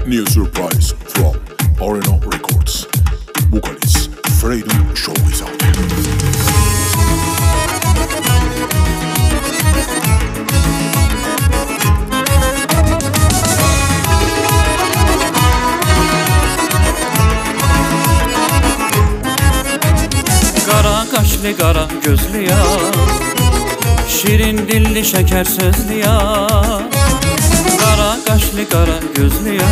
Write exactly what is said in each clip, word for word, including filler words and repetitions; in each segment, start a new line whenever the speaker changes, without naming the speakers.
New surprise from Arena Records. Vocalist Freedom Show is out.
Qara qaşlı, qara gözlü ya, şirin dilli, şeker sözlü ya. Qara qaşlı, qara gözlü ya,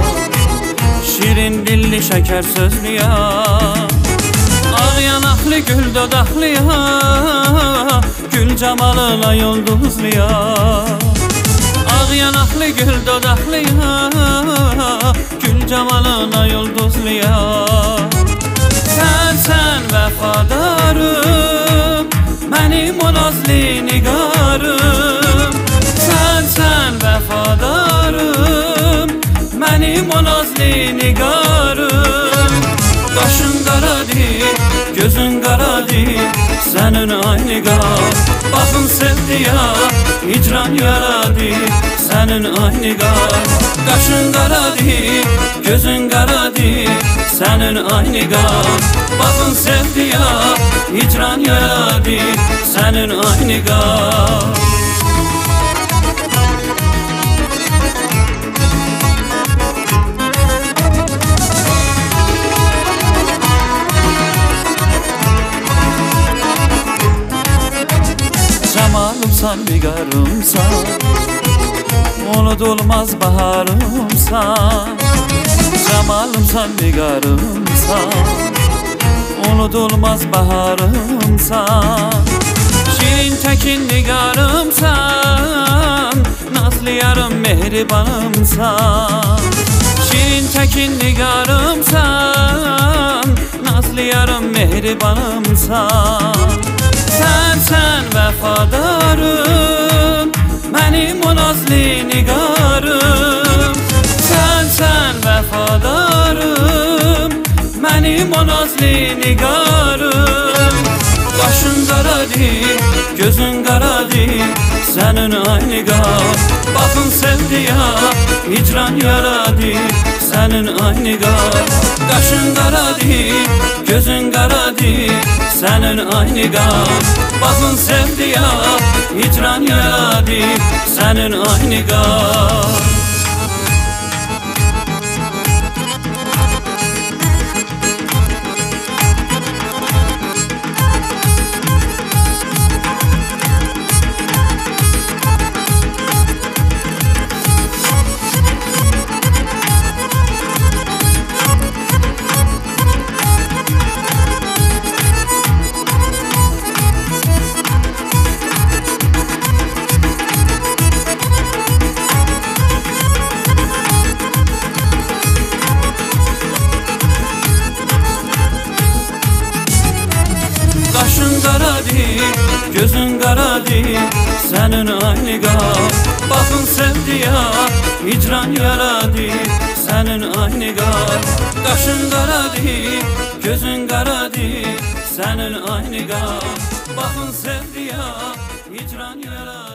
şirin dilli, şeker sözlü ya. Ağ yanaqlı, gül dodaqlı ya, gül camalına yıldızlı ya. Ağ yanaqlı, gül dodaqlı ya, gül camalına yıldızlı ya. Sen sen vəfadarım, mənim o nazlı nigarım. Sen sen vəfadarım, mənim o nazlı nigarım. Qaşın qaradır, gözün qaradır, sənin aynı qar. Baxın sevdi ya, hicran yaradır, sənin aynı qar. Qaşın qaradır, gözün qaradır, sənin aynı qar. Baxın sevdi ya, hicran yaradır, sənin aynı qar. Camalımsan, nigarımsan, unudulmaz baharımsan. Camalımsan, nigarımsan, unudulmaz baharımsan. Şirin tekin nigarımsan, nazlı yarım mehribanımsan. Şirin tekin nigarımsan, nazlı yarım mehribanımsan. Sen sen vəfadarım, mənim o nazlı nigarım. Sen sen vəfadarım, mənim o nazlı nigarım. Qaşın qaradır, gözün qaradır, sənin aynı qar. Baxın sevdi ya, hicran yaradır, sənin aynı qar. Qaşın qaradır, gözün qaradır, sənin aynı qar. Baxın sevdi ya, hicran yaradır, sənin aynı qar. Qaşın qaradır, gözün qaradır, sənin aynı qar. Baxın sevdi ya, hicran yaradır, sənin aynı qar. Qaşın qaradır, gözün qaradır, sənin aynı qar. Baxın sevdi ya, hicran yaradır.